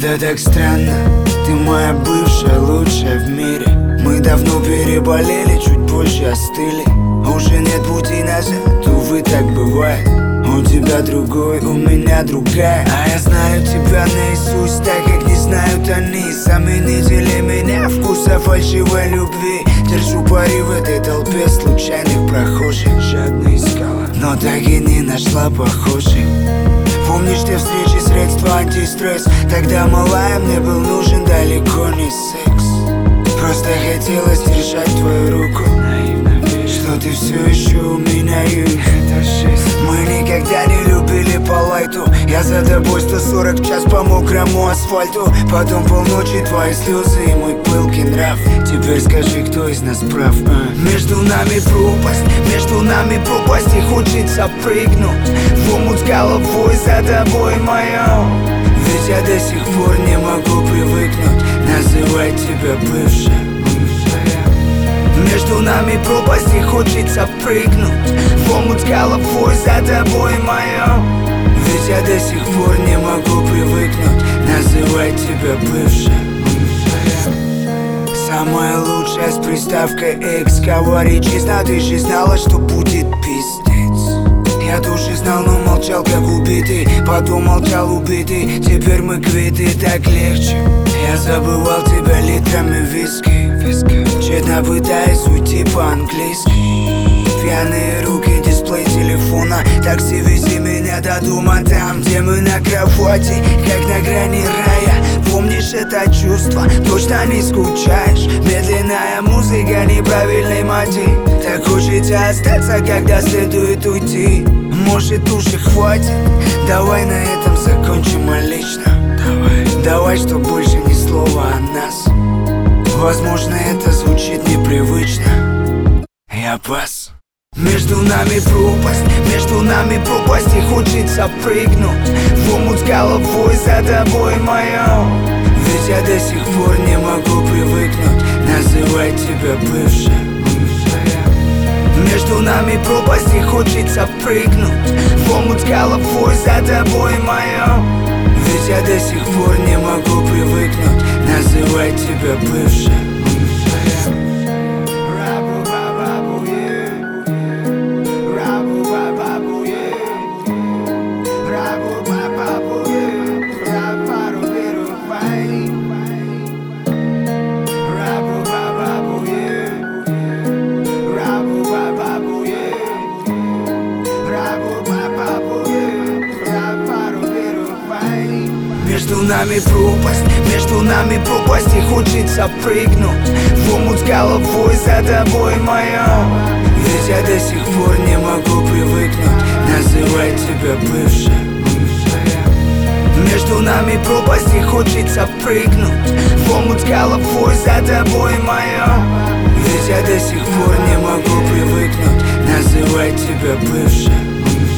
Это так странно, ты моя бывшая, лучшая в мире. Мы давно переболели, чуть позже остыли. Уже нет пути назад, увы, так бывает. У тебя другой, у меня другая. А я знаю тебя наизусть, так как не знают они. Заменители меня вкуса фальшивой любви. Держу пари в этой толпе случайных прохожих. Жадно искала, но так и не нашла похожих. Помнишь те встречи, средства антистресс? Тогда, малая, мне был нужен далеко не секс. Просто хотелось держать твою руку. Что ты все еще у меня есть. Мы никогда не любили по лайту. Я за тобой 140 в час по мокрому асфальту. Потом полночи твои слезы и мой пылкий нрав. Теперь скажи, кто из нас прав? Между нами пропасть, и хочется прыгнуть в омут с головой за тобой моё. Ведь я до сих пор не могу привыкнуть называть тебя бывшей. Между нами пропасть, и хочется прыгнуть в омут с головой за тобой моё. Ведь я до сих пор не могу привыкнуть называть тебя бывшей. Самая лучшая с приставкой X. Говори честно, ты же знала, что будет пиздец. Я тоже знал, но молчал как убитый. Потом молчал убитый. Теперь мы квиты, так легче. Я забывал тебя литрами виски. Тщетно пытаясь уйти по-английски. Пьяные руки, дисплей телефона. Такси, вези меня до дома, там, где мы на кровати, как на грани рая. Помнишь это чувство? Точно не скучаешь? Медленная музыка, неправильный мотив. Так хочется остаться, когда следует уйти. Может, уже хватит? Давай на этом закончим лично. Давай, что больше ни слова о нас. Возможно, это звучит непривычно. Я пас. Между нами пропасть, и хочется прыгнуть в омут с головой за тобой моё. Ведь я до сих пор не могу привыкнуть называть тебя бывшей. Между нами пропасть, и хочется прыгнуть в омут с головой за тобой моё. Ведь я до сих пор не могу привыкнуть называть тебя бывшей. Между нами пропасть, и хочется прыгнуть в омут с головой за тобой моё. Ведь я до сих пор не могу привыкнуть называть тебя бывшей. Между нами пропасть, и хочется прыгнуть в омут с головой за тобой моё. Ведь я до сих пор не могу привыкнуть называть тебя бывшей.